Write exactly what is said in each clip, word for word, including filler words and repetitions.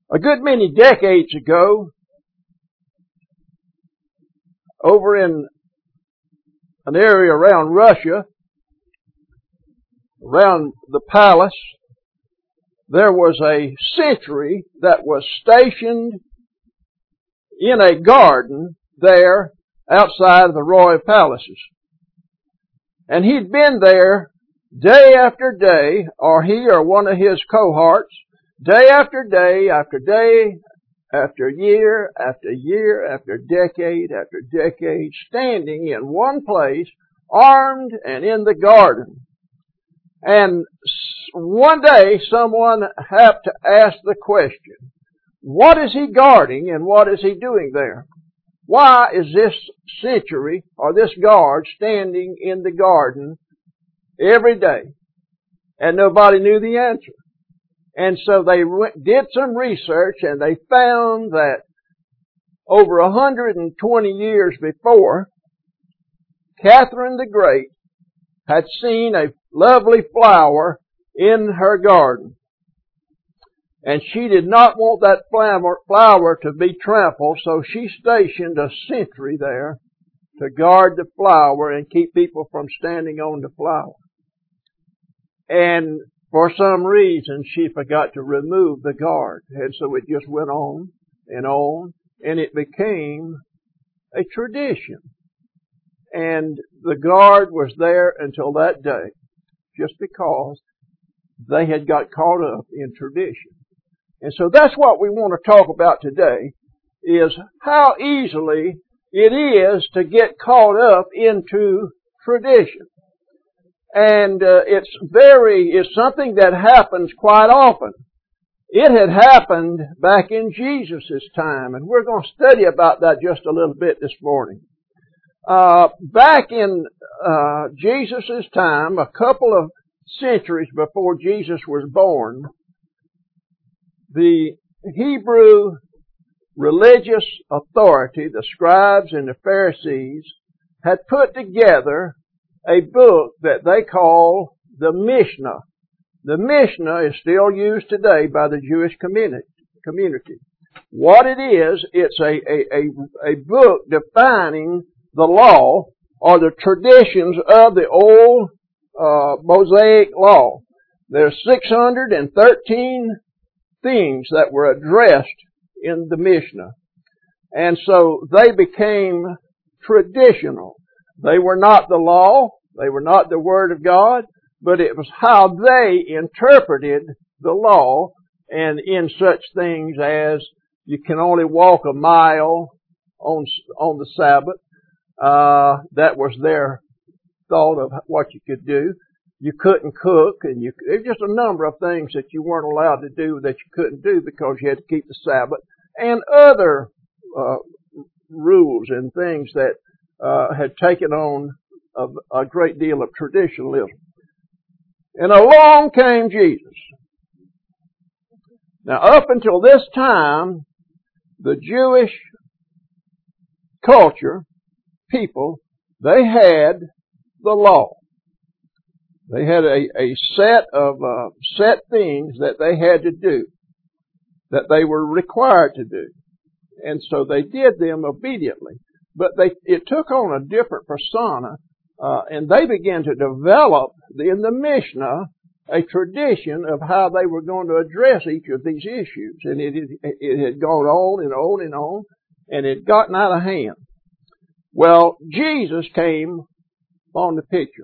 A good many decades ago, over in an area around Russia, around the palace, there was a sentry that was stationed in a garden there outside of the royal palaces. And he'd been there day after day, or he or one of his cohorts, day after day after day after year after year after decade after decade, standing in one place, armed and in the garden. And one day someone had to ask the question, what is he guarding and what is he doing there? Why is this sentry or this guard standing in the garden every day? And nobody knew the answer. And so they went, did some research, and they found that over one hundred twenty years before, Catherine the Great had seen a lovely flower in her garden. And she did not want that flower, flower to be trampled, so she stationed a sentry there to guard the flower and keep people from standing on the flower. And for some reason, she forgot to remove the guard. And so it just went on and on, and it became a tradition. And the guard was there until that day, just because they had got caught up in tradition. And so that's what we want to talk about today, is how easily it is to get caught up into tradition. And uh, it's very, it's something that happens quite often. It had happened back in Jesus' time, and we're going to study about that just a little bit this morning. Uh, back in uh, Jesus' time, a couple of centuries before Jesus was born, the Hebrew religious authority, the scribes and the Pharisees, had put together a book that they call the Mishnah. The Mishnah is still used today by the Jewish community. community. What it is, it's a, a, a, a book defining the law or the traditions of the old uh, Mosaic law. There's six hundred thirteen things that were addressed in the Mishnah. And so they became traditional. They were not the law, they were not the Word of God, but it was how they interpreted the law, and in such things as you can only walk a mile on on the Sabbath. Uh, that was their thought of what you could do. You couldn't cook, and you, there's just a number of things that you weren't allowed to do that you couldn't do because you had to keep the Sabbath, and other uh, rules and things that uh, had taken on a, a great deal of traditionalism. And along came Jesus. Now, up until this time, the Jewish culture, people, they had the law. They had a, a set of uh, set things that they had to do, that they were required to do. And so they did them obediently. But they it took on a different persona, uh, and they began to develop in the Mishnah a tradition of how they were going to address each of these issues. And it, it, it had gone on and on and on, and it had gotten out of hand. Well, Jesus came on the picture.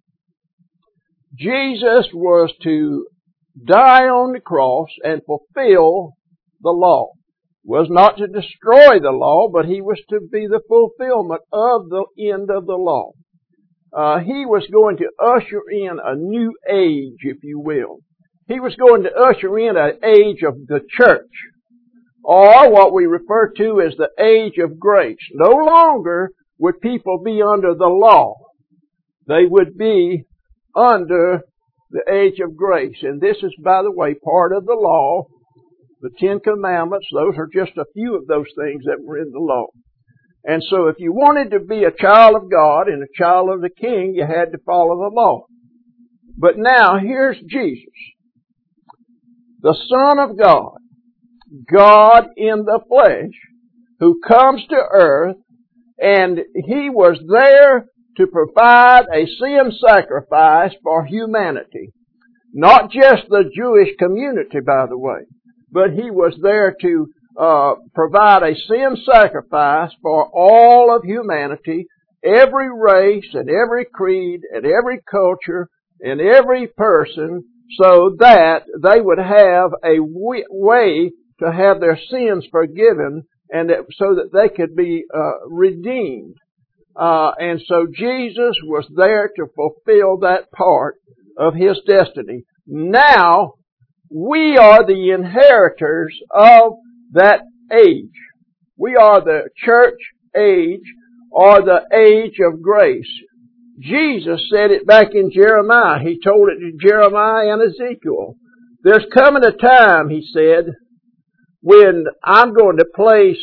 Jesus was to die on the cross and fulfill the law. Was not to destroy the law, but he was to be the fulfillment of the end of the law. Uh, he was going to usher in a new age, if you will. He was going to usher in an age of the church, or what we refer to as the age of grace. No longer would people be under the law. They would be under the age of grace. And this is, by the way, part of the law. The Ten Commandments, those are just a few of those things that were in the law. And so if you wanted to be a child of God and a child of the King, you had to follow the law. But now, here's Jesus, the Son of God, God in the flesh, who comes to earth, and He was there to provide a sin sacrifice for humanity. Not just the Jewish community, by the way, but He was there to uh, provide a sin sacrifice for all of humanity, every race and every creed and every culture and every person, so that they would have a way to have their sins forgiven, and that, so that they could be uh, redeemed. Uh, and so Jesus was there to fulfill that part of His destiny. Now, we are the inheritors of that age. We are the church age, or the age of grace. Jesus said it back in Jeremiah. He told it to Jeremiah and Ezekiel. There's coming a time, He said, when I'm going to place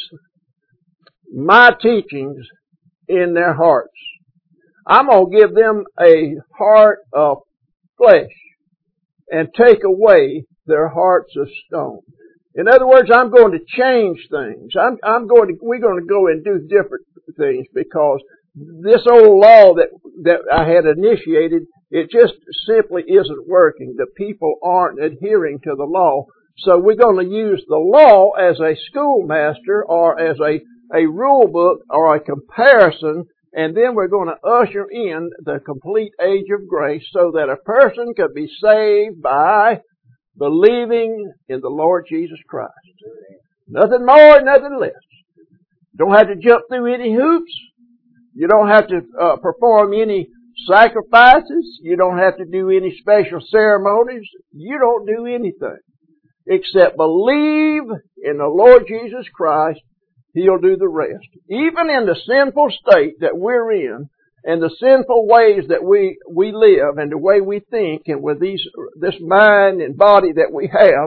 my teachings in their hearts. I'm going to give them a heart of flesh and take away their hearts of stone. In other words, I'm going to change things. I'm, I'm going to, we're going to go and do different things, because this old law that, that I had initiated, it just simply isn't working. The people aren't adhering to the law. So we're going to use the law as a schoolmaster, or as a, a rule book, or a comparison, and then we're going to usher in the complete age of grace, so that a person could be saved by believing in the Lord Jesus Christ. Nothing more, nothing less. Don't have to jump through any hoops. You don't have to uh, perform any sacrifices. You don't have to do any special ceremonies. You don't do anything except believe in the Lord Jesus Christ. He'll do the rest. Even in the sinful state that we're in, and the sinful ways that we, we live, and the way we think, and with these, this mind and body that we have,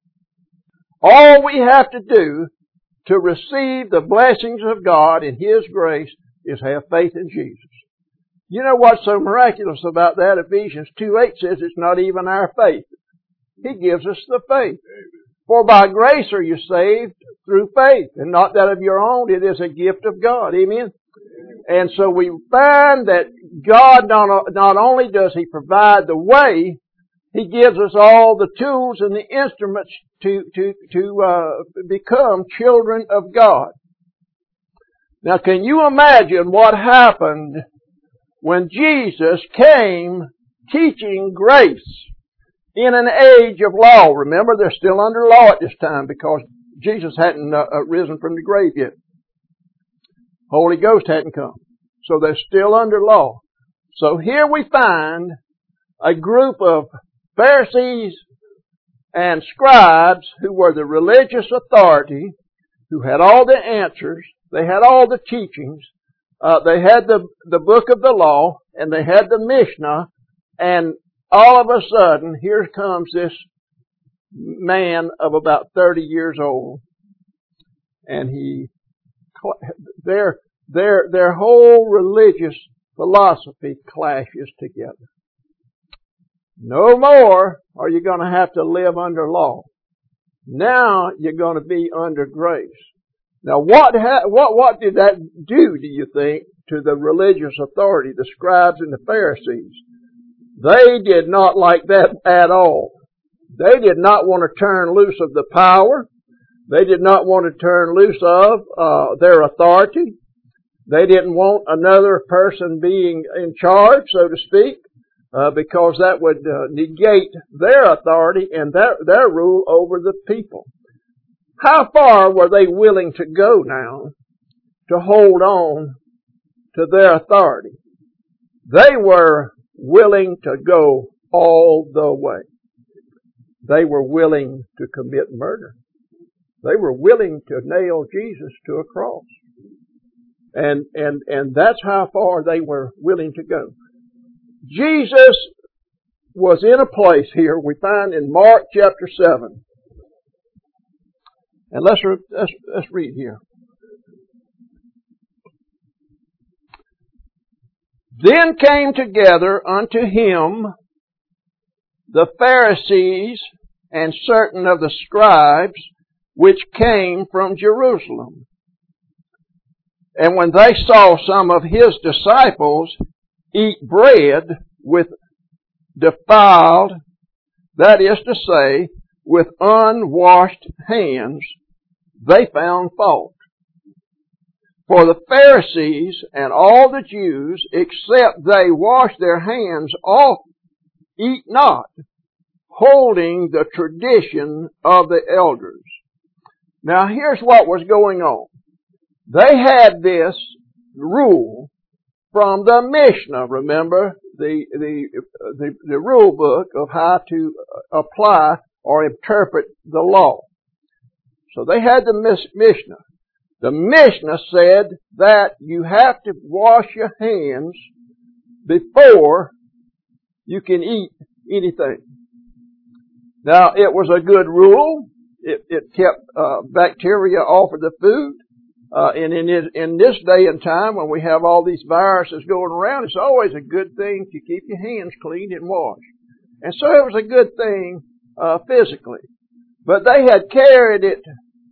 all we have to do to receive the blessings of God and His grace is have faith in Jesus. You know what's so miraculous about that? Ephesians two eight says it's not even our faith. He gives us the faith. For by grace are you saved through faith, and not that of your own. It is a gift of God. Amen? And so we find that God not, not only does He provide the way, He gives us all the tools and the instruments to, to, to uh, become children of God. Now, can you imagine what happened when Jesus came teaching grace in an age of law? Remember, they're still under law at this time, because Jesus hadn't uh, risen from the grave yet. Holy Ghost hadn't come. So they're still under law. So here we find a group of Pharisees and scribes who were the religious authority, who had all the answers, they had all the teachings, uh, they had the, the book of the law, and they had the Mishnah, and all of a sudden, here comes this man of about thirty years old, and he, their, their, their whole religious philosophy clashes together. No more are you going to have to live under law. Now you're going to be under grace. Now what, ha- what, what did that do, do you think, to the religious authority, the scribes and the Pharisees? They did not like that at all. They did not want to turn loose of the power. They did not want to turn loose of uh, their authority. They didn't want another person being in charge, so to speak, uh, because that would uh, negate their authority and their, their rule over the people. How far were they willing to go now to hold on to their authority? They were willing to go all the way. They were willing to commit murder. They were willing to nail Jesus to a cross. And, and, and that's how far they were willing to go. Jesus was in a place here we find in Mark chapter seven. And let's, re- let's, let's read here. Then came together unto him the Pharisees and certain of the scribes, which came from Jerusalem. And when they saw some of his disciples eat bread with defiled, that is to say, with unwashed hands, they found fault. For the Pharisees and all the Jews, except they wash their hands off, eat not, holding the tradition of the elders. Now here's what was going on. They had this rule from the Mishnah, remember, the, the, the, the rule book of how to apply or interpret the law. So they had the Mishnah. The Mishnah said that you have to wash your hands before you can eat anything. Now, it was a good rule. It, it kept uh, bacteria off of the food. Uh, and in, it, in this day and time, when we have all these viruses going around, it's always a good thing to keep your hands clean and washed. And so it was a good thing uh, physically. But they had carried it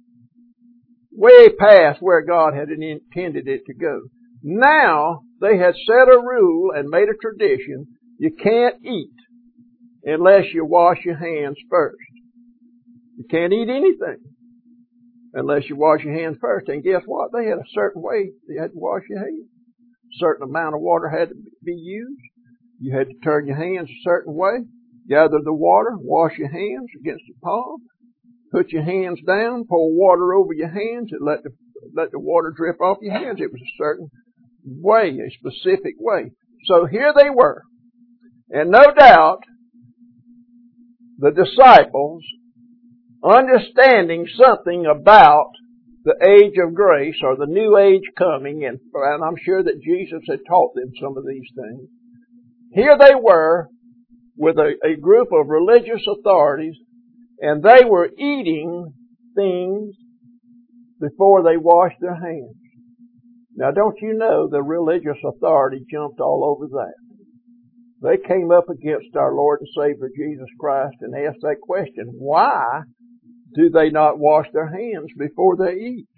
way past where God had intended it to go. Now, they had set a rule and made a tradition. You can't eat unless you wash your hands first. You can't eat anything unless you wash your hands first. And guess what? They had a certain way you had to wash your hands. A certain amount of water had to be used. You had to turn your hands a certain way. Gather the water, wash your hands against the palm. Put your hands down, pour water over your hands, and let the, let the water drip off your hands. It was a certain way, a specific way. So here they were. And no doubt, the disciples, understanding something about the age of grace or the new age coming, and, and I'm sure that Jesus had taught them some of these things. Here they were with a, a group of religious authorities, and they were eating things before they washed their hands. Now don't you know the religious authority jumped all over that? They came up against our Lord and Savior Jesus Christ and asked that question, why do they not wash their hands before they eat?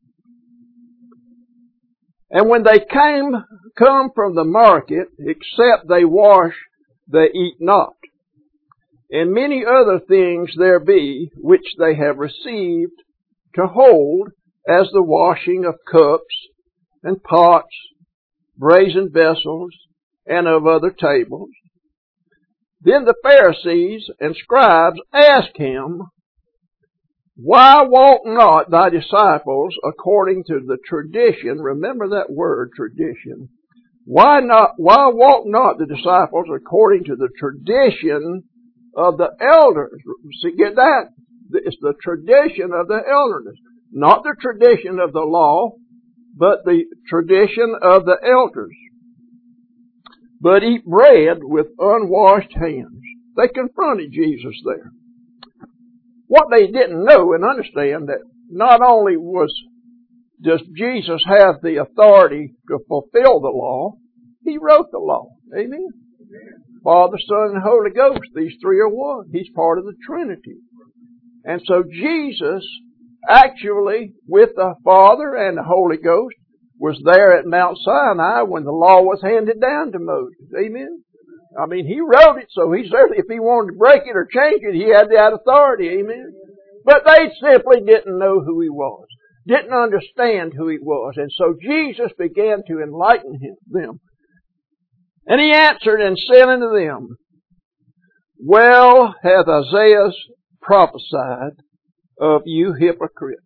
And when they came, come from the market, except they wash, they eat not. And many other things there be, which they have received to hold, as the washing of cups and pots, brazen vessels, and of other tables. Then the Pharisees and scribes asked him, why walk not thy disciples according to the tradition? Remember that word, tradition. Why not, why walk not the disciples according to the tradition of the elders? See, get that? It's the tradition of the elders. Not the tradition of the law, but the tradition of the elders. But eat bread with unwashed hands. They confronted Jesus there. What they didn't know and understand that not only was does Jesus have the authority to fulfill the law, He wrote the law. Amen? Amen. Father, Son, and Holy Ghost, these three are one. He's part of the Trinity. And so Jesus, actually, with the Father and the Holy Ghost, was there at Mount Sinai when the law was handed down to Moses. Amen? I mean, He wrote it, so He certainly, if He wanted to break it or change it, He had that authority. Amen? But they simply didn't know who He was. Didn't understand who He was. And so Jesus began to enlighten him, them. And He answered and said unto them, well hath Isaiah prophesied of you hypocrites.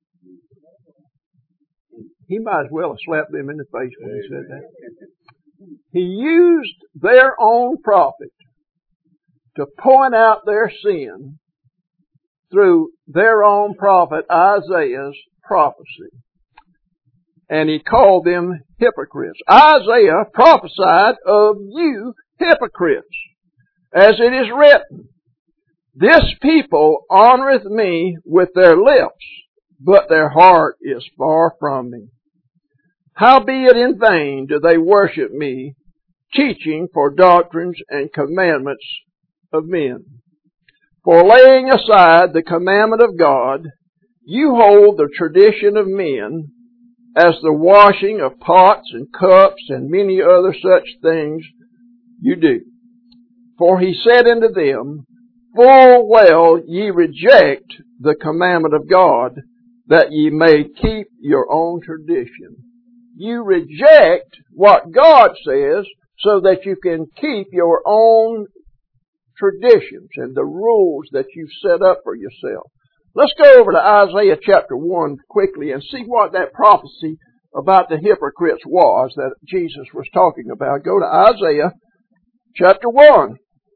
He might as well have slapped them in the face when he said that. He used their own prophet to point out their sin through their own prophet Isaiah's prophecy. And he called them hypocrites. Isaiah prophesied of you hypocrites, as it is written, this people honoreth me with their lips, but their heart is far from me. Howbeit in vain do they worship me, teaching for doctrines and commandments of men. For laying aside the commandment of God, You hold the tradition of men as the washing of pots and cups and many other such things you do. For he said unto them, Full well ye reject the commandment of God, that ye may keep your own tradition. You reject what God says so that you can keep your own traditions and the rules that you've set up for yourself. Let's go over to Isaiah chapter one quickly and see what that prophecy about the hypocrites was that Jesus was talking about. Go to Isaiah chapter one.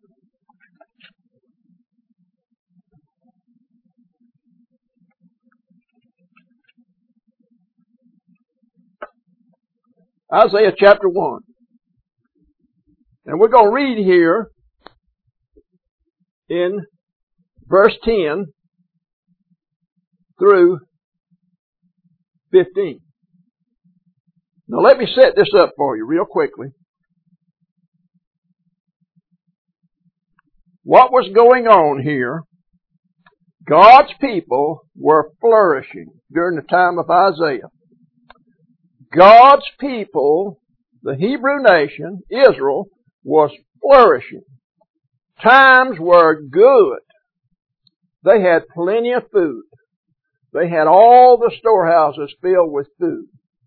Isaiah chapter one. And we're going to read here in verse ten through fifteen. Now let me set this up for you real quickly. What was going on here? God's people were flourishing during the time of Isaiah. God's people, the Hebrew nation, Israel, was flourishing. Times were good. They had plenty of food. They had all the storehouses filled with food.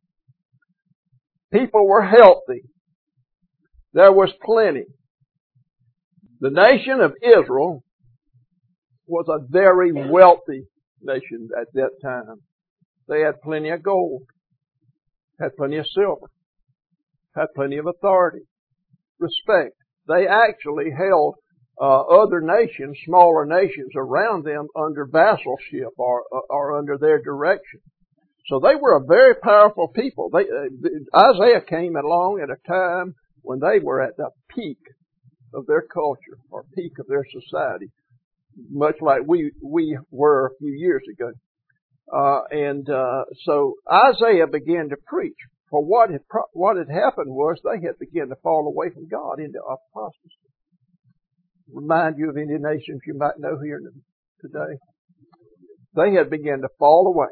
People were healthy. There was plenty. The nation of Israel was a very wealthy nation at that time. They had plenty of gold, had plenty of silver, had plenty of authority, respect. They actually held uh, other nations, smaller nations around them under vassalship or, or under their direction. So they were a very powerful people. They, uh, Isaiah came along at a time when they were at the peak of their culture or peak of their society, much like we we were a few years ago. Uh, and uh, so Isaiah began to preach. For what had what had happened was they had begun to fall away from God into apostasy. Remind you of any nations you might know here today. They had begun to fall away.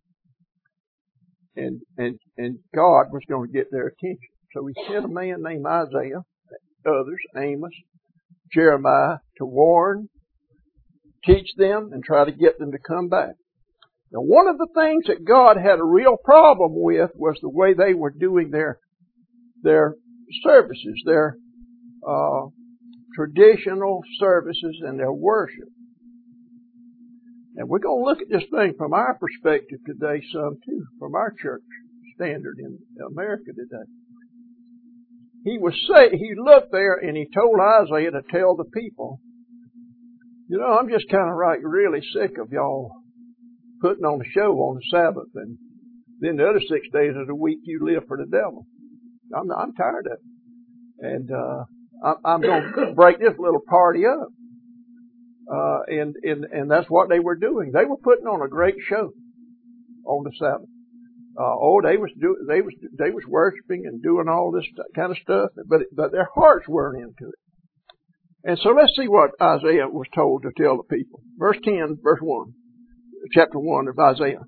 And, and, and God was going to get their attention. So he sent a man named Isaiah, others, Amos, Jeremiah, to warn, teach them, and try to get them to come back. Now, one of the things that God had a real problem with was the way they were doing their, their services, their, uh, traditional services and their worship. And we're going to look at this thing from our perspective today some too, from our church standard in America today. He was say, he looked there and he told Isaiah to tell the people, you know, I'm just kind of like really sick of y'all putting on a show on the Sabbath, and then the other six days of the week you live for the devil. I'm, I'm tired of it. And, uh, I'm, I'm going to break this little party up. Uh, and, and, and that's what they were doing. They were putting on a great show on the Sabbath. Uh, oh, they was do, they was, they was worshiping and doing all this kind of stuff, but, but their hearts weren't into it. And so let's see what Isaiah was told to tell the people. Verse ten, verse one, chapter one of Isaiah.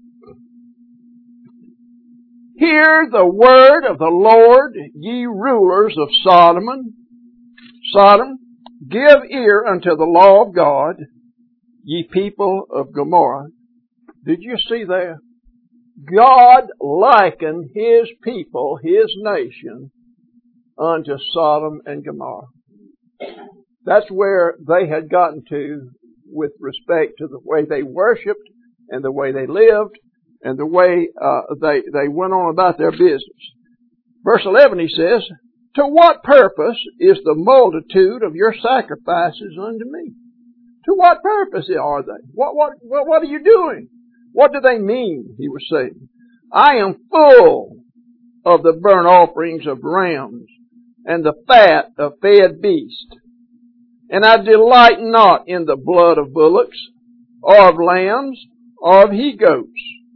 Hear the word of the Lord, ye rulers of Sodom. Sodom, give ear unto the law of God, ye people of Gomorrah. Did you see there? God likened His people, His nation, unto Sodom and Gomorrah. That's where they had gotten to with respect to the way they worshiped and the way they lived and the way uh, they, they went on about their business. Verse eleven, he says, to what purpose is the multitude of your sacrifices unto me? To what purpose are they? What, what, what, what are you doing? What do they mean? He was saying, I am full of the burnt offerings of rams and the fat of fed beasts. And I delight not in the blood of bullocks or of lambs or of he-goats.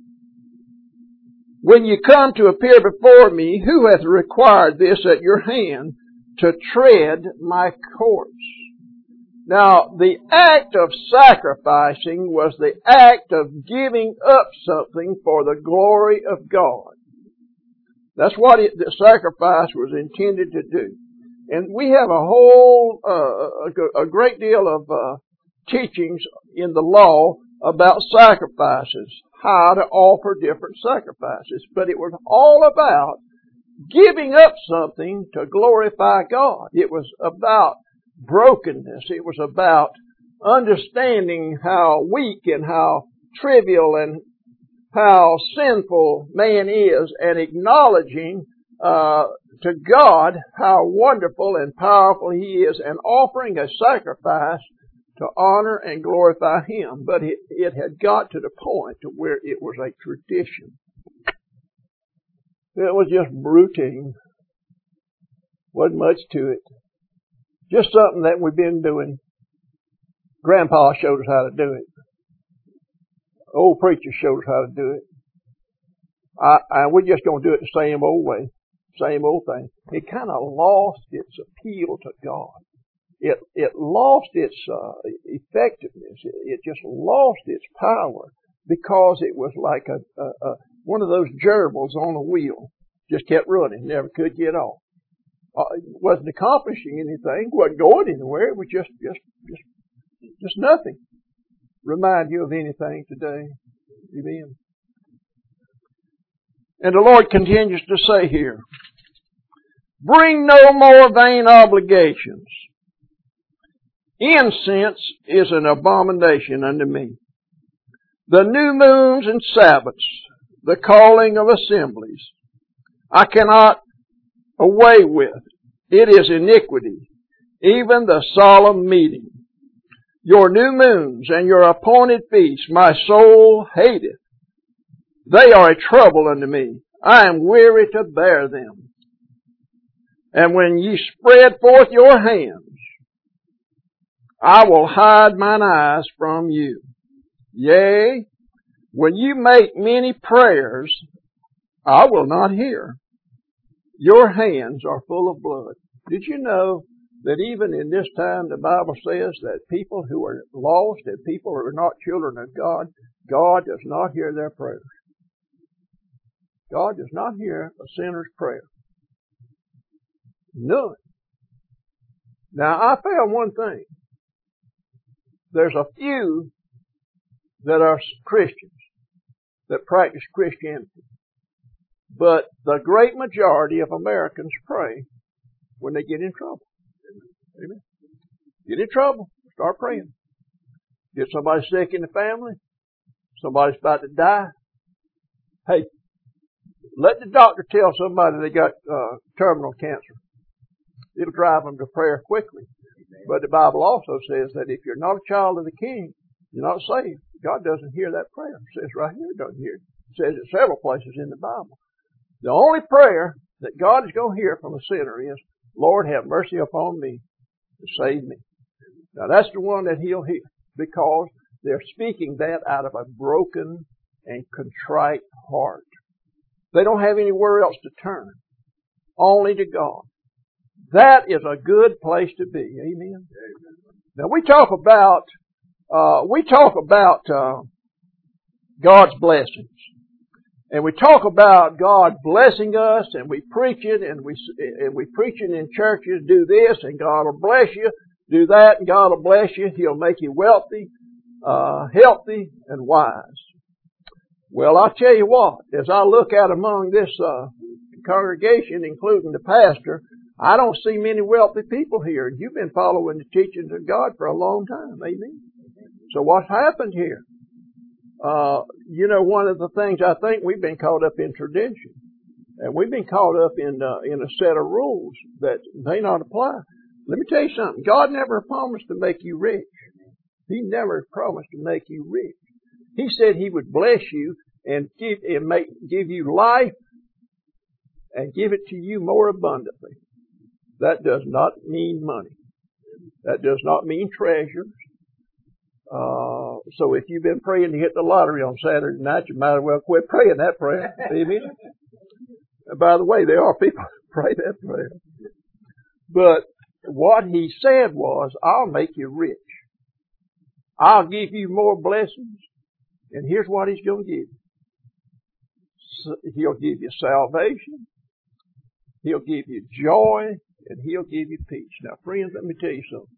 When you come to appear before me, who hath required this at your hand to tread my courts? Now, the act of sacrificing was the act of giving up something for the glory of God. That's what it, the sacrifice was intended to do. And we have a whole, uh, a, a great deal of uh, teachings in the law about sacrifices, how to offer different sacrifices. But it was all about giving up something to glorify God. It was about brokenness. It was about understanding how weak and how trivial and how sinful man is, and acknowledging uh, to God how wonderful and powerful He is, and offering a sacrifice to honor and glorify Him. But it, it had got to the point to where it was a tradition. It was just routine. Wasn't much to it. Just something that we've been doing. Grandpa showed us how to do it. Old preachers showed us how to do it. I, I, we're just going to do it the same old way. Same old thing. It kind of lost its appeal to God. It, it lost its uh, effectiveness. It, it just lost its power because it was like a, a, a one of those gerbils on a wheel. Just kept running. Never could get off. Uh, it wasn't accomplishing anything. Wasn't going anywhere. It was just, just, just, just nothing. Remind you of anything today. Amen. And the Lord continues to say here, bring no more vain obligations. Incense is an abomination unto me. The new moons and Sabbaths, the calling of assemblies, I cannot away with. It is iniquity, even the solemn meeting. Your new moons and your appointed feasts my soul hateth. They are a trouble unto me. I am weary to bear them. And when ye spread forth your hands, I will hide mine eyes from you. Yea, when you make many prayers, I will not hear. Your hands are full of blood. Did you know that even in this time the Bible says that people who are lost and people who are not children of God, God does not hear their prayers. God does not hear a sinner's prayer. None. Now I found one thing. There's a few that are Christians that practice Christianity. But the great majority of Americans pray when they get in trouble. Amen. Get in trouble, start praying. Get somebody sick in the family, somebody's about to die. Hey, let the doctor tell somebody they got uh, terminal cancer. It'll drive them to prayer quickly. But the Bible also says that if you're not a child of the King, you're not saved. God doesn't hear that prayer. It says right here, it doesn't hear it. It says it several places in the Bible. The only prayer that God is going to hear from a sinner is, Lord, have mercy upon me to save me. Now that's the one that He'll hear, because they're speaking that out of a broken and contrite heart. They don't have anywhere else to turn. Only to God. That is a good place to be. Amen. Now we talk about, uh, we talk about, uh, God's blessings. And we talk about God blessing us, and we preach it, and we, and we preach it in churches, do this, and God will bless you, do that, and God will bless you. He'll make you wealthy, uh, healthy, and wise. Well, I'll tell you what, as I look out among this, uh, congregation, including the pastor, I don't see many wealthy people here. You've been following the teachings of God for a long time. Amen. So what's happened here? Uh, you know, one of the things I think we've been caught up in tradition. And we've been caught up in, uh, in a set of rules that may not apply. Let me tell you something. God never promised to make you rich. He never promised to make you rich. He said He would bless you and give, and make, give you life and give it to you more abundantly. That does not mean money. That does not mean treasures. Uh, so if you've been praying to hit the lottery on Saturday night, you might as well quit praying that prayer. Amen. And by the way, there are people who pray that prayer. But what he said was, I'll make you rich. I'll give you more blessings. And here's what he's going to give you. He'll give you salvation. He'll give you joy. And he'll give you peace. Now, friends, let me tell you something.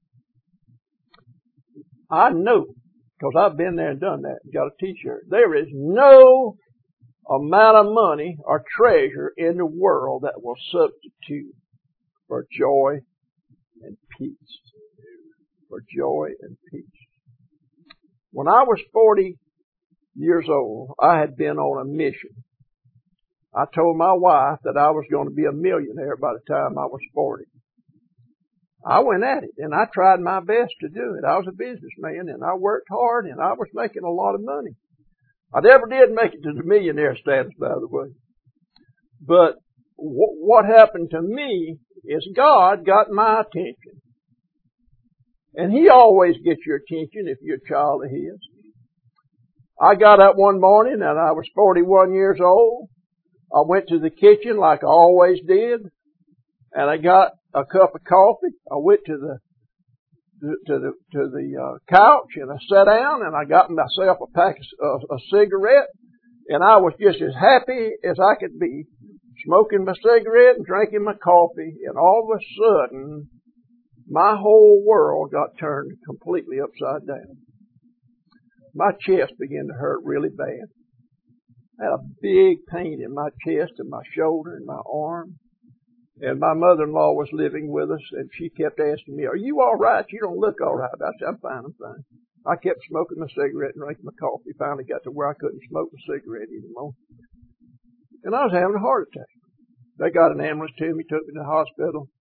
I know, because I've been there and done that and got a t-shirt. There is no amount of money or treasure in the world that will substitute for joy and peace. For joy and peace. When I was forty years old, I had been on a mission. I told my wife that I was going to be a millionaire by the time I was forty. I went at it, and I tried my best to do it. I was a businessman, and I worked hard, and I was making a lot of money. I never did make it to the millionaire status, by the way. But w- what happened to me is God got my attention. And He always gets your attention if you're a child of His. I got up one morning, and I was forty-one years old. I went to the kitchen like I always did, and I got a cup of coffee. I went to the to the to the uh, couch, and I sat down, and I got myself a pack of uh, a cigarette, and I was just as happy as I could be, smoking my cigarette and drinking my coffee, and all of a sudden, my whole world got turned completely upside down. My chest began to hurt really bad. I had a big pain in my chest and my shoulder and my arm. And my mother-in-law was living with us, and she kept asking me, are you all right? You don't look all right. I said, I'm fine, I'm fine. I kept smoking my cigarette and drinking my coffee. Finally got to where I couldn't smoke my cigarette anymore. And I was having a heart attack. They got an ambulance to me, took me to the hospital.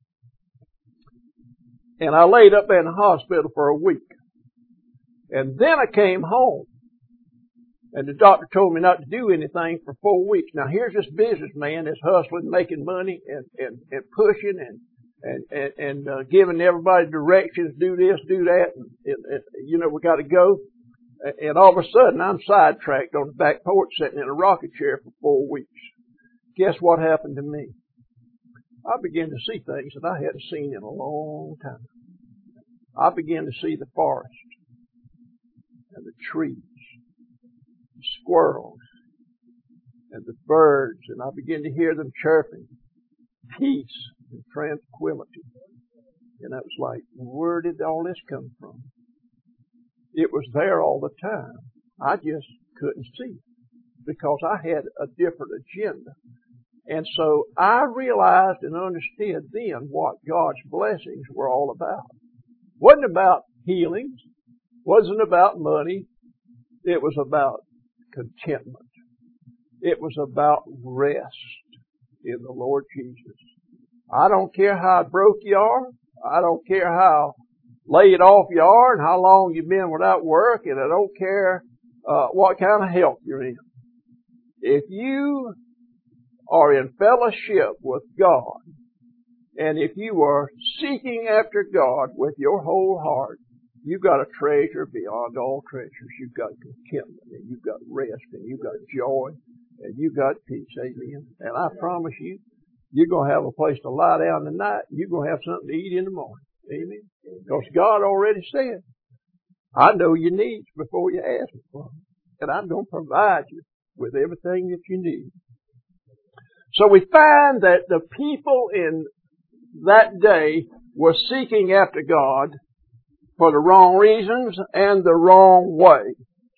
And I laid up in the hospital for a week. And then I came home. And the doctor told me not to do anything for four weeks. Now here's this businessman that's hustling, making money, and, and, and pushing, and, and, and, and uh, giving everybody directions, do this, do that, and, and, and you know, we got to go. And all of a sudden, I'm sidetracked on the back porch sitting in a rocking chair for four weeks. Guess what happened to me? I began to see things that I hadn't seen in a long time. I began to see the forest and the trees, the squirrels and the birds, and I began to hear them chirping, peace and tranquility. And I was like, where did all this come from? It was there all the time. I just couldn't see it because I had a different agenda. And so I realized and understood then what God's blessings were all about. It wasn't about healings. It wasn't about money. It was about contentment. It was about rest in the Lord Jesus. I don't care how broke you are. I don't care how laid off you are and how long you've been without work, and I don't care uh, what kind of health you're in. If you are in fellowship with God, and if you are seeking after God with your whole heart, you've got a treasure beyond all treasures. You've got contentment, and you've got rest, and you've got joy, and you've got peace. Amen. And I promise you, you're going to have a place to lie down tonight, and you're going to have something to eat in the morning. Amen. Because God already said, I know your needs before you ask me for them. And I'm going to provide you with everything that you need. So we find that the people in that day were seeking after God for the wrong reasons and the wrong way.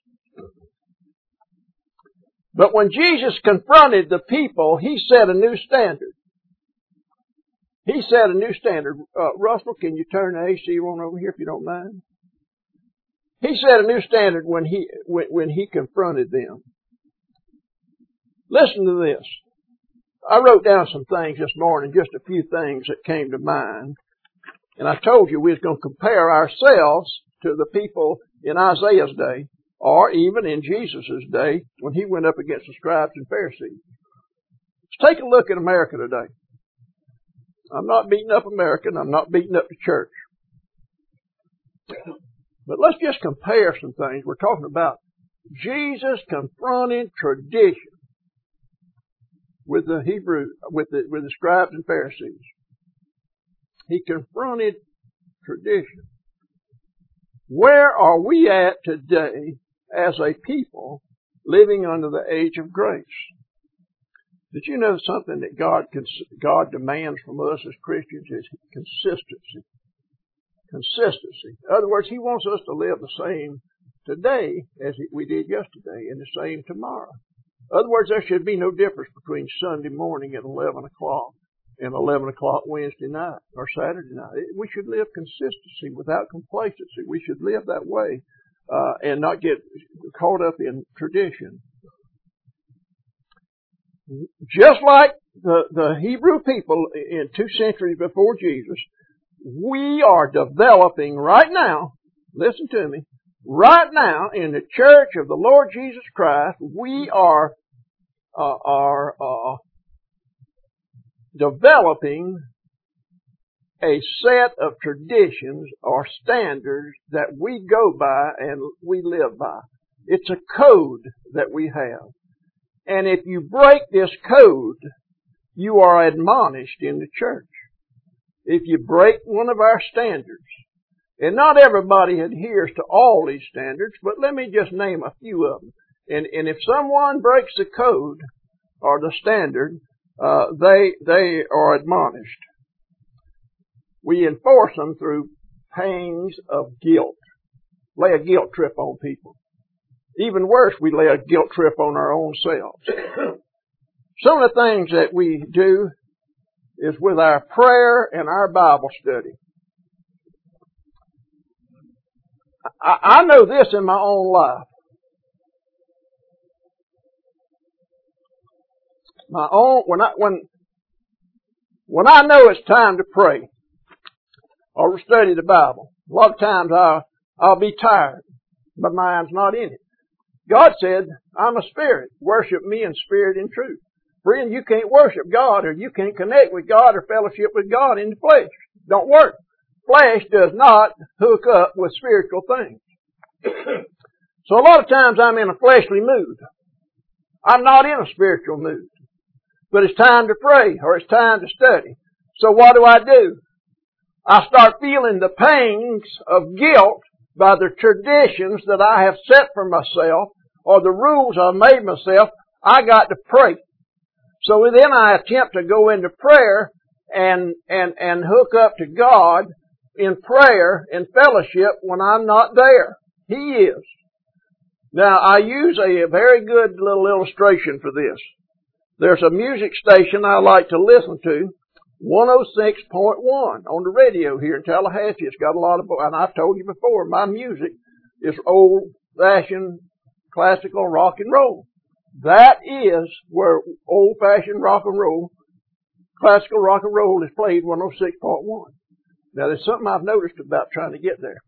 But when Jesus confronted the people, He set a new standard. He set a new standard. Uh, Russell, can you turn the A C on over here if you don't mind? He set a new standard when he when, when he confronted them. Listen to this. I wrote down some things this morning, just a few things that came to mind. And I told you we was going to compare ourselves to the people in Isaiah's day, or even in Jesus' day, when he went up against the scribes and Pharisees. Let's take a look at America today. I'm not beating up America, and I'm not beating up the church. But let's just compare some things. We're talking about Jesus confronting tradition with the Hebrew, with the, with the scribes and Pharisees. He confronted tradition. Where are we at today as a people living under the age of grace? Did you know something that God God demands from us as Christians is consistency? Consistency. In other words, He wants us to live the same today as we did yesterday and the same tomorrow. In other words, there should be no difference between Sunday morning at eleven o'clock and eleven o'clock Wednesday night or Saturday night. We should live consistency without complacency. We should live that way uh, and not get caught up in tradition. Just like the, the Hebrew people in two centuries before Jesus, we are developing right now, listen to me, right now in the church of the Lord Jesus Christ, we are, uh, are, uh, developing a set of traditions or standards that we go by and we live by. It's a code that we have. And if you break this code, you are admonished in the church. If you break one of our standards, and not everybody adheres to all these standards, but let me just name a few of them. And, and if someone breaks the code or the standard, uh, they, they are admonished. We enforce them through pangs of guilt. Lay a guilt trip on people. Even worse, we lay a guilt trip on our own selves. Some of the things that we do is with our prayer and our Bible study. I, I know this in my own life. My own, when I, when, when I know it's time to pray or to study the Bible, a lot of times I'll, I'll be tired. My mind's not in it. God said, I'm a spirit. Worship me in spirit and truth. Friend, you can't worship God or you can't connect with God or fellowship with God in the flesh. Don't work. Flesh does not hook up with spiritual things. So a lot of times I'm in a fleshly mood. I'm not in a spiritual mood. But it's time to pray or it's time to study. So what do I do? I start feeling the pangs of guilt by the traditions that I have set for myself or the rules I've made myself. I got to pray. So then I attempt to go into prayer and, and, and hook up to God in prayer and fellowship when I'm not there. He is. Now I use a very good little illustration for this. There's a music station I like to listen to, one oh six point one on the radio here in Tallahassee. It's got a lot of, and I've told you before, my music is old-fashioned classical rock and roll. That is where old-fashioned rock and roll, classical rock and roll is played, one oh six point one. Now there's something I've noticed about trying to get there.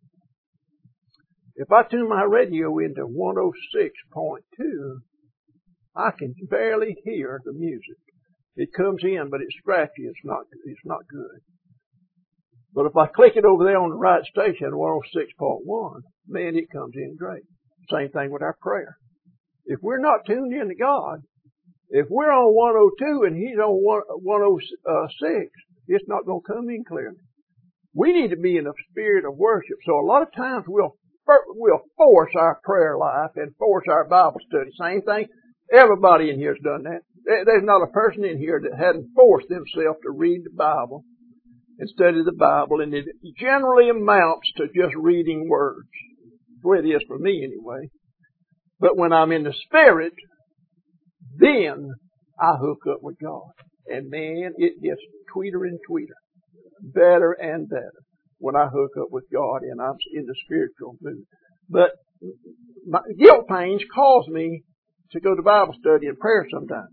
If I tune my radio into one oh six point two, I can barely hear the music. It comes in, but it's scratchy. It's not, it's not good. But if I click it over there on the right station, one oh six point one, man, it comes in great. Same thing with our prayer. If we're not tuned in to God, if we're on one oh two and He's on one oh six, it's not going to come in clearly. We need to be in a spirit of worship. So a lot of times we'll, we'll force our prayer life and force our Bible study. Same thing. Everybody in here has done that. There's not a person in here that hadn't forced themselves to read the Bible and study the Bible, and it generally amounts to just reading words. That's the way it is for me anyway. But when I'm in the Spirit, then I hook up with God. And man, it gets tweeter and tweeter. Better and better when I hook up with God and I'm in the spiritual mood. But my guilt pains cause me to go to Bible study and prayer sometimes.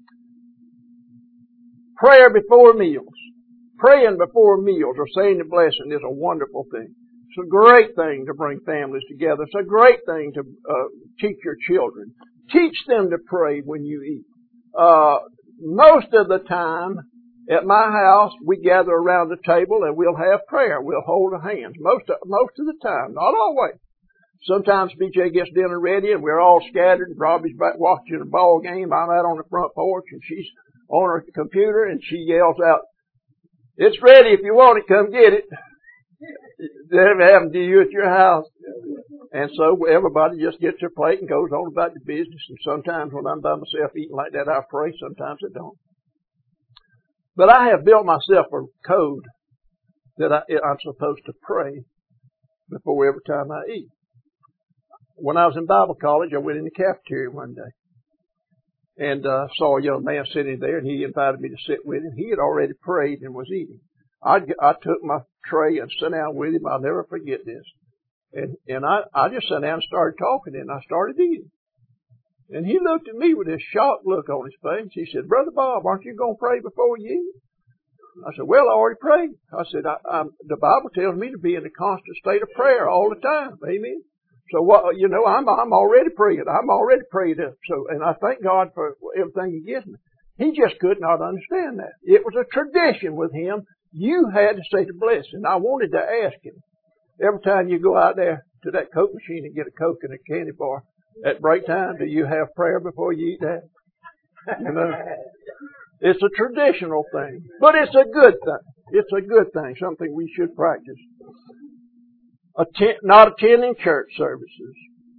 Prayer before meals. Praying before meals or saying the blessing is a wonderful thing. It's a great thing to bring families together. It's a great thing to uh, teach your children. Teach them to pray when you eat. Uh, most of the time at my house, we gather around the table and we'll have prayer. We'll hold hands. Most of, most of the time, not always. Sometimes B J gets dinner ready and we're all scattered. Robbie's back watching a ball game. I'm out on the front porch and she's on her computer and she yells out, It's ready. If you want it, come get it. That ever happened to you at your house? And so everybody just gets their plate and goes on about the business. And sometimes when I'm by myself eating like that, I pray. Sometimes I don't. But I have built myself a code that I, I'm supposed to pray before every time I eat. When I was in Bible college, I went in the cafeteria one day and uh, saw a young man sitting there, and he invited me to sit with him. He had already prayed and was eating. I, I took my tray and sat down with him. I'll never forget this. And, and I, I just sat down and started talking, and I started eating. And he looked at me with this shocked look on his face. He said, Brother Bob, aren't you going to pray before you eat? I said, well, I already prayed. I said, I, I, the Bible tells me to be in a constant state of prayer all the time. Amen. So, what, you know, I'm, I'm already praying. I'm already prayed up. So, and I thank God for everything He gives me. He just could not understand that. It was a tradition with him. You had to say the blessing. I wanted to ask him, every time you go out there to that Coke machine and get a Coke and a candy bar at break time, do you have prayer before you eat that? You know, it's a traditional thing, but it's a good thing. It's a good thing, something we should practice. Attend, not attending church services.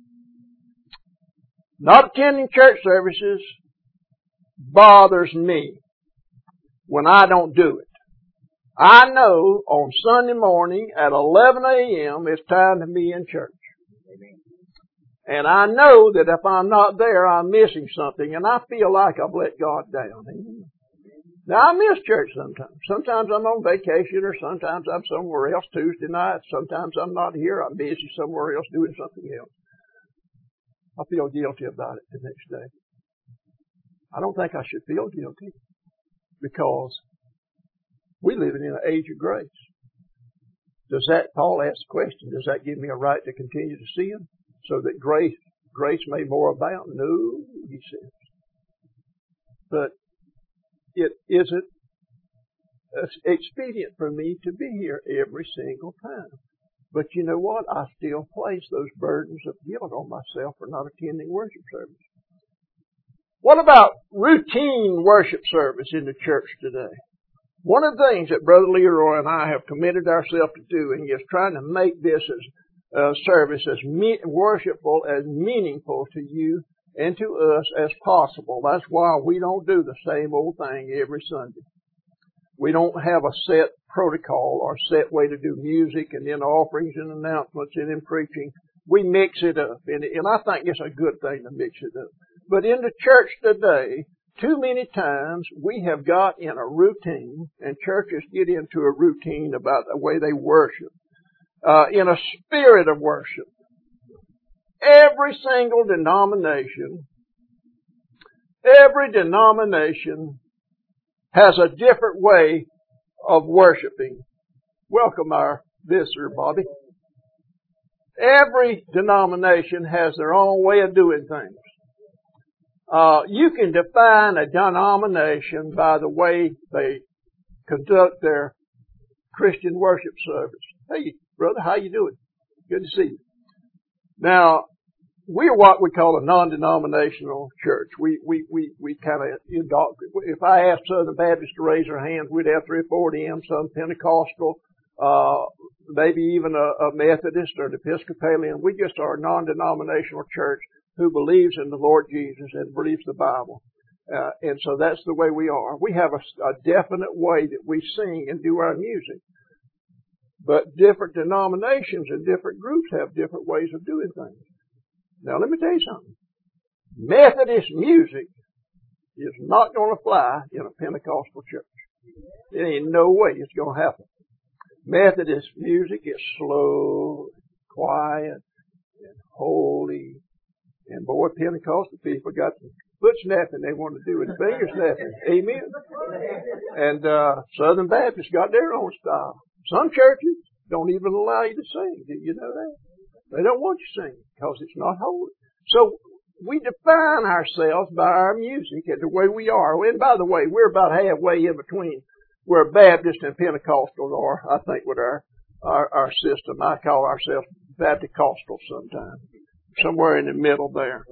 Not attending church services bothers me when I don't do it. I know on Sunday morning at eleven a.m. it's time to be in church. And I know that if I'm not there, I'm missing something, and I feel like I've let God down. Now, I miss church sometimes. Sometimes I'm on vacation, or sometimes I'm somewhere else Tuesday night. Sometimes I'm not here. I'm busy somewhere else doing something else. I feel guilty about it the next day. I don't think I should feel guilty, because we live in an age of grace. Does that, Paul asked the question, does that give me a right to continue to sin so that grace, grace may more abound? No, he says. But it isn't expedient for me to be here every single time. But you know what? I still place those burdens of guilt on myself for not attending worship service. What about routine worship service in the church today? One of the things that Brother Leroy and I have committed ourselves to doing is trying to make this as uh, service as me- worshipful, as meaningful to you and to us as possible. That's why we don't do the same old thing every Sunday. We don't have a set protocol or set way to do music and then offerings and announcements and then preaching. We mix it up, and, and I think it's a good thing to mix it up. But in the church today, too many times we have got in a routine, and churches get into a routine about the way they worship, uh, in a spirit of worship. Every single denomination, every denomination has a different way of worshiping. Welcome our visitor, Bobby. Every denomination has their own way of doing things. Uh, you can define a denomination by the way they conduct their Christian worship service. Hey, brother, how you doing? Good to see you. Now, we're what we call a non-denominational church. We, we, we, we kind of, if I asked Southern Baptists to raise their hands, we'd have three or four of them, some Pentecostal, uh, maybe even a, a Methodist or an Episcopalian. We just are a non-denominational church who believes in the Lord Jesus and believes the Bible. Uh, and so that's the way we are. We have a, a definite way that we sing and do our music. But different denominations and different groups have different ways of doing things. Now let me tell you something. Methodist music is not going to fly in a Pentecostal church. There ain't no way it's going to happen. Methodist music is slow, quiet, and holy. And boy, Pentecostal people got the foot snapping they want to do and finger snapping. Amen. And uh Southern Baptists got their own style. Some churches don't even allow you to sing. Did you know that? They don't want you to sing because it's not holy. So we define ourselves by our music and the way we are. And by the way, we're about halfway in between where Baptist and Pentecostal are, I think, with our, our, our system. I call ourselves Baptist-costal sometimes. Somewhere in the middle there.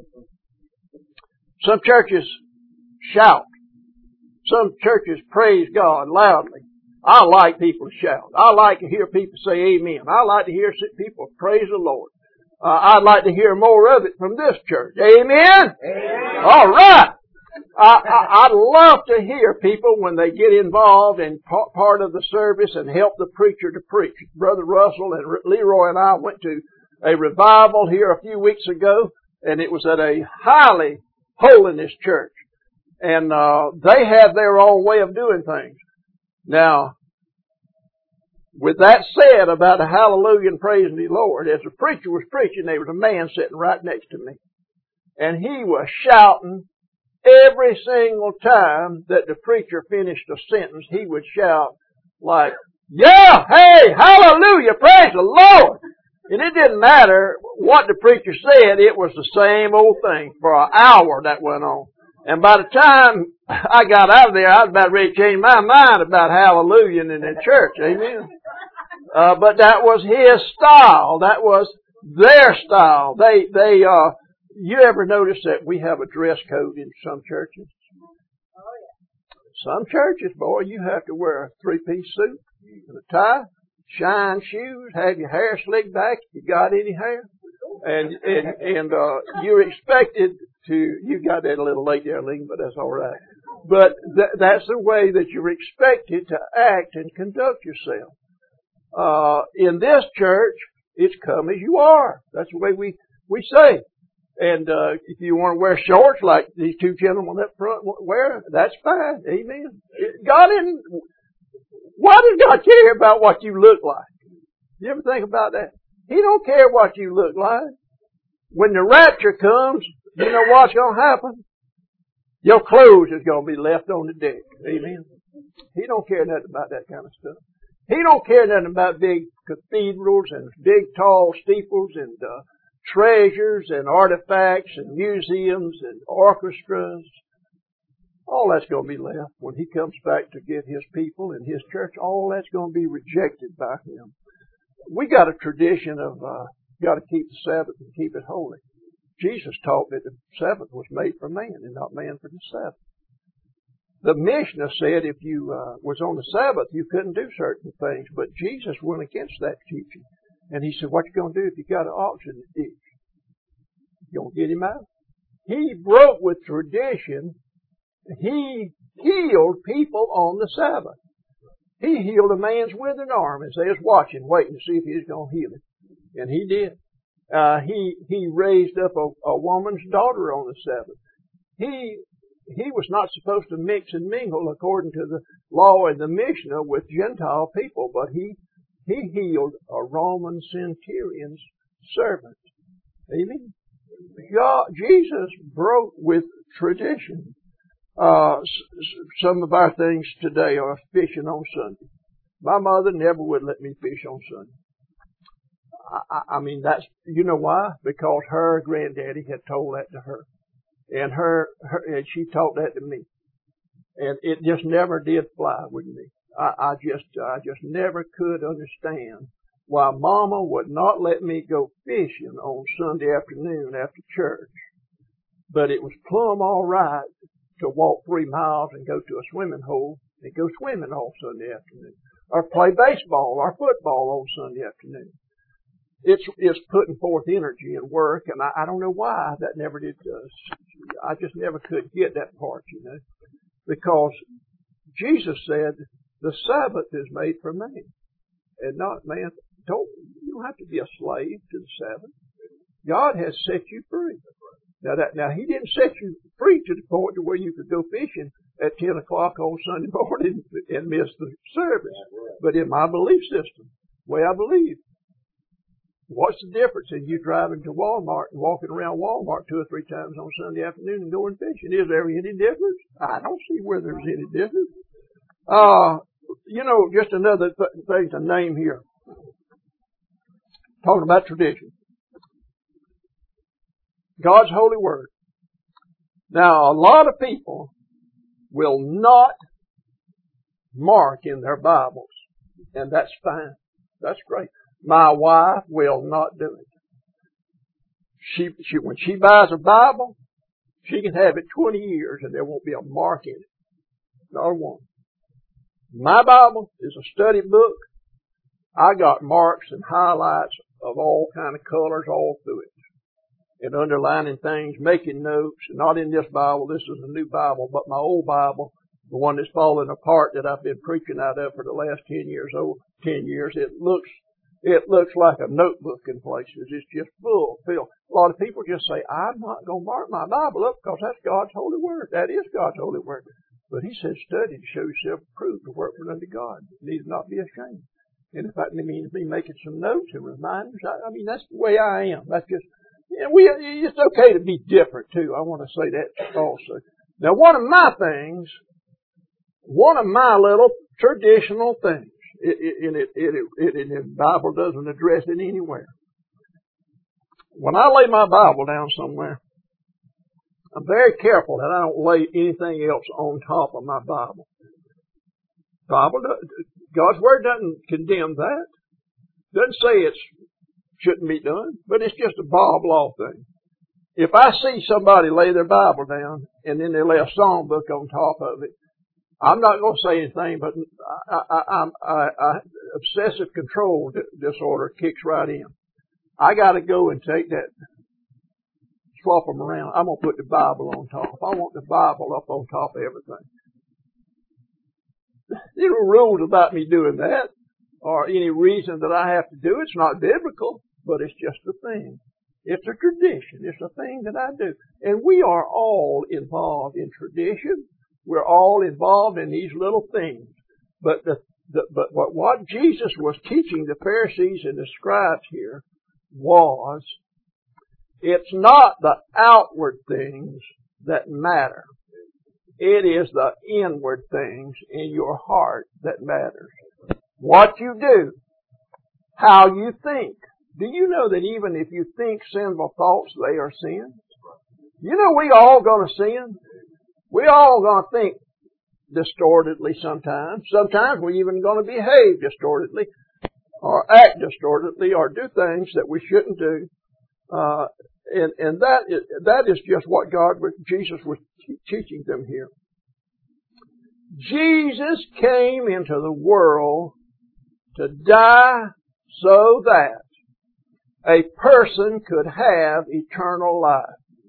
Some churches shout. Some churches praise God loudly. I like people to shout. I like to hear people say amen. I like to hear people praise the Lord. Uh, I'd like to hear more of it from this church. Amen? Amen. All right. I, I, I'd love to hear people when they get involved in part of the service and help the preacher to preach. Brother Russell and Leroy and I went to a revival here a few weeks ago, and it was at a highly holiness church. And uh, they have their own way of doing things. Now, with that said about the hallelujah and praising the Lord, as the preacher was preaching, there was a man sitting right next to me. And he was shouting every single time that the preacher finished a sentence. He would shout like, yeah, hey, hallelujah, praise the Lord. And it didn't matter what the preacher said, it was the same old thing for an hour that went on. And by the time I got out of there, I was about ready to change my mind about hallelujah in the church. Amen. Uh, but that was his style. That was their style. They, they, uh, you ever notice that we have a dress code in some churches? Some churches, boy, you have to wear a three-piece suit and a tie, shine shoes, have your hair slicked back if you got any hair. And, and, and, uh, you're expected to, you got that a little late there, Ling, but that's all right. But th- that's the way that you're expected to act and conduct yourself. Uh, in this church, it's come as you are. That's the way we, we say. And, uh, if you want to wear shorts like these two gentlemen up front wear, that's fine. Amen. God didn't, why does God care about what you look like? You ever think about that? He don't care what you look like. When the rapture comes, you know what's going to happen? Your clothes is going to be left on the deck. Amen. He don't care nothing about that kind of stuff. He don't care nothing about big cathedrals and big tall steeples and uh, treasures and artifacts and museums and orchestras. All that's going to be left when he comes back to get his people and his church. All that's going to be rejected by him. We got a tradition of uh, got to keep the Sabbath and keep it holy. Jesus taught that the Sabbath was made for man and not man for the Sabbath. The Mishnah said if you uh, was on the Sabbath, you couldn't do certain things, but Jesus went against that teaching. And he said, what you going to do if you got an ox in the ditch? You going to get him out? He broke with tradition. He healed people on the Sabbath. He healed a man's withered arm as they was watching, waiting to see if he was going to heal him. And he did. Uh, he, he raised up a, a woman's daughter on the Sabbath. He, he was not supposed to mix and mingle according to the law and the Mishnah with Gentile people, but he, he healed a Roman centurion's servant. Amen. God, Jesus broke with tradition. Uh, some of our things today are fishing on Sunday. My mother never would let me fish on Sunday. I, I mean, that's, you know why? Because her granddaddy had told that to her. And her, her, and she taught that to me. And it just never did fly with me. I, I just, I just never could understand why Mama would not let me go fishing on Sunday afternoon after church. But it was plumb all right to walk three miles and go to a swimming hole and go swimming all Sunday afternoon. Or play baseball or football on Sunday afternoon. It's, it's putting forth energy and work, and I, I don't know why that never did, uh, I just never could get that part, you know. Because Jesus said the Sabbath is made for man, and not man. Don't, you don't have to be a slave to the Sabbath. God has set you free. Now that, now He didn't set you free to the point to where you could go fishing at ten o'clock on Sunday morning and miss the service. But in my belief system, the way I believe, what's the difference in you driving to Walmart and walking around Walmart two or three times on Sunday afternoon and going fishing? Is there any difference? I don't see where there's any difference. Uh, you know, just another th- thing to name here. Talking about tradition. God's holy word. Now, a lot of people will not mark in their Bibles, and that's fine. That's great. My wife will not do it. She, she, when she buys a Bible, she can have it twenty years and there won't be a mark in it. Not one. My Bible is a study book. I got marks and highlights of all kind of colors all through it. And underlining things, making notes. Not in this Bible. This is a new Bible. But my old Bible, the one that's falling apart that I've been preaching out of for the last ten years, old, ten years, it looks, it looks like a notebook in places. It's just full, filled. A lot of people just say, I'm not going to mark my Bible up because that's God's holy word. That is God's holy word. But he says, study to show yourself approved to work for unto God. You need not be ashamed. And if that means me making some notes and reminders, I, I mean, that's the way I am. That's just, yeah, we, it's okay to be different too. I want to say that also. Now, one of my things, one of my little traditional things, it, it, and it, it, it, it, the Bible doesn't address it anywhere. When I lay my Bible down somewhere, I'm very careful that I don't lay anything else on top of my Bible. Bible, God's Word doesn't condemn that. Doesn't say it shouldn't be done, but it's just a Bob Law thing. If I see somebody lay their Bible down and then they lay a songbook on top of it, I'm not going to say anything, but I, I, I, I, I, obsessive control disorder kicks right in. I got to go and take that, swap them around. I'm going to put the Bible on top. I want the Bible up on top of everything. There are rules about me doing that, or any reason that I have to do it. It's not biblical, but it's just a thing. It's a tradition. It's a thing that I do. And we are all involved in tradition. We're all involved in these little things. But the, the but what, what Jesus was teaching the Pharisees and the scribes here was, it's not the outward things that matter. It is the inward things in your heart that matters. What you do, how you think. Do you know that even if you think sinful thoughts, they are sins? You know we all going to sin. We all going to think distortedly sometimes. Sometimes we're even going to behave distortedly, or act distortedly, or do things that we shouldn't do. Uh, and, and that is, that is just what God, Jesus was teaching them here. Jesus came into the world to die so that a person could have eternal life.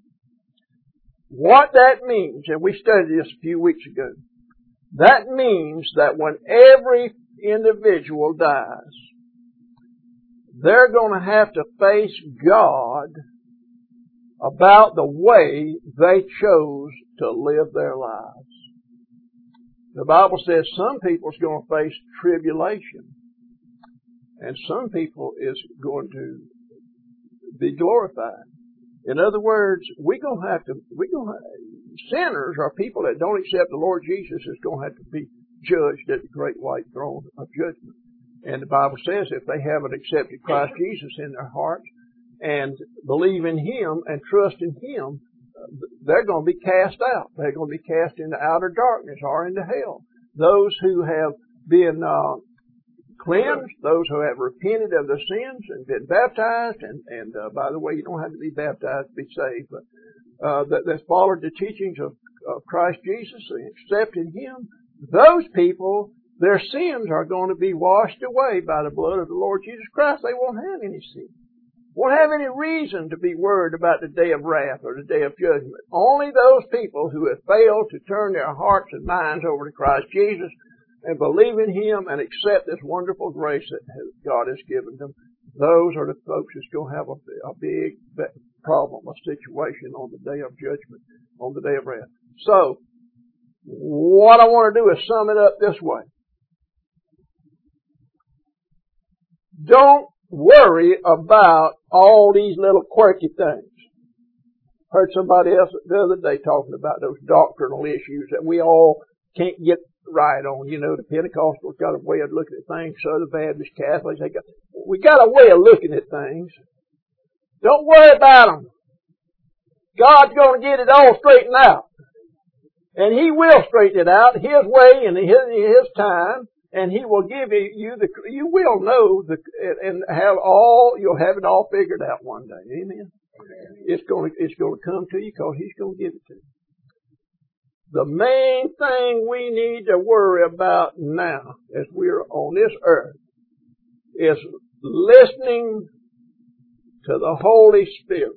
What that means, and we studied this a few weeks ago, that means that when every individual dies, they're going to have to face God about the way they chose to live their lives. The Bible says some people's going to face tribulation, and some people is going to be glorified. In other words, we're going to have to, we're going to, sinners or people that don't accept the Lord Jesus is going to have to be judged at the great white throne of judgment. And the Bible says if they haven't accepted Christ Jesus in their hearts and believe in Him and trust in Him, they're going to be cast out. They're going to be cast into outer darkness or into hell. Those who have been uh, cleansed, those who have repented of their sins and been baptized, and, and uh, by the way, you don't have to be baptized to be saved, but uh, that, that followed the teachings of, of Christ Jesus and accepted Him, those people, their sins are going to be washed away by the blood of the Lord Jesus Christ. They won't have any sin. Won't have any reason to be worried about the day of wrath or the day of judgment. Only those people who have failed to turn their hearts and minds over to Christ Jesus and believe in Him and accept this wonderful grace that God has given them, those are the folks that's going to have a, a big problem, a situation on the day of judgment, on the day of wrath. So, what I want to do is sum it up this way. Don't worry about all these little quirky things. Heard somebody else the other day talking about those doctrinal issues that we all can't get right on. You know, the Pentecostals got a way of looking at things, so the Baptist, Catholics, they got, we got a way of looking at things. Don't worry about them. God's going to get it all straightened out. And He will straighten it out His way and His, His time. And He will give you the, you will know the, and have all, you'll have it all figured out one day. Amen. It's going to, it's going to come to you because He's going to give it to you. The main thing we need to worry about now as we're on this earth is listening to the Holy Spirit.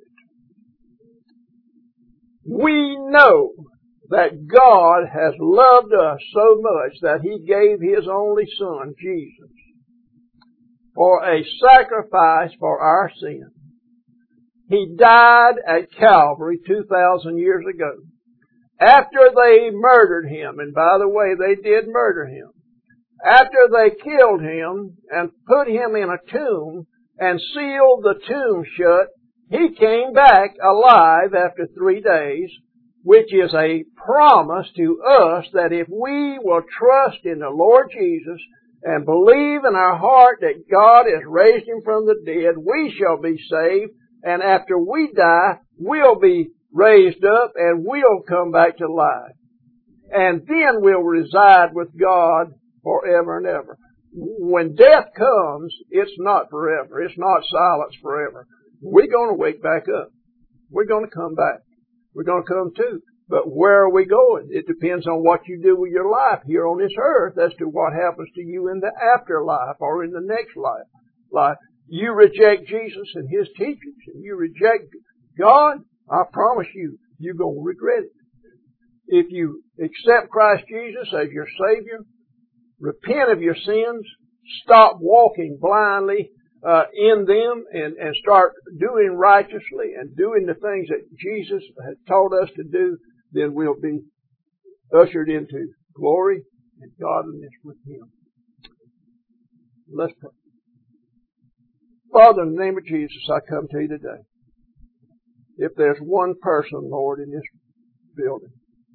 We know that God has loved us so much that He gave His only Son, Jesus, for a sacrifice for our sin. He died at Calvary two thousand years ago. After they murdered Him, and by the way, they did murder Him. After they killed Him and put Him in a tomb and sealed the tomb shut, He came back alive after three days, which is a promise to us that if we will trust in the Lord Jesus and believe in our heart that God has raised Him from the dead, we shall be saved, and after we die, we'll be raised up and we'll come back to life. And then we'll reside with God forever and ever. When death comes, it's not forever. It's not silence forever. We're going to wake back up. We're going to come back. We're going to come too. But where are we going? It depends on what you do with your life here on this earth as to what happens to you in the afterlife or in the next life. Like, you reject Jesus and His teachings, and you reject God, I promise you, you're going to regret it. If you accept Christ Jesus as your Savior, repent of your sins, stop walking blindly uh, in them, and, and start doing righteously and doing the things that Jesus has taught us to do, then we'll be ushered into glory and godliness with Him. Let's pray. Father, in the name of Jesus, I come to You today. If there's one person, Lord, in this building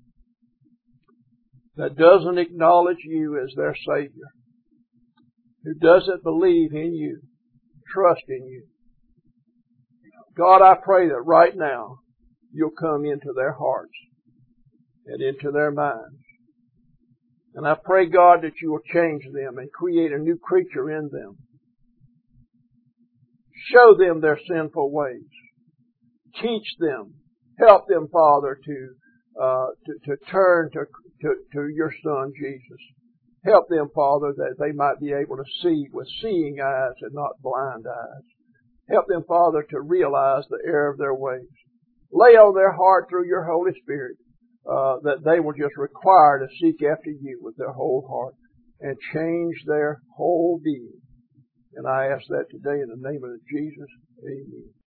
that doesn't acknowledge You as their Savior, who doesn't believe in You, trust in You, God, I pray that right now You'll come into their hearts and into their minds. And I pray, God, that You will change them and create a new creature in them. Show them their sinful ways. Teach them. Help them, Father, to uh, to, to turn to, to to Your Son, Jesus. Help them, Father, that they might be able to see with seeing eyes and not blind eyes. Help them, Father, to realize the error of their ways. Lay on their heart through Your Holy Spirit uh, that they will just require to seek after You with their whole heart and change their whole being. And I ask that today in the name of Jesus. Amen.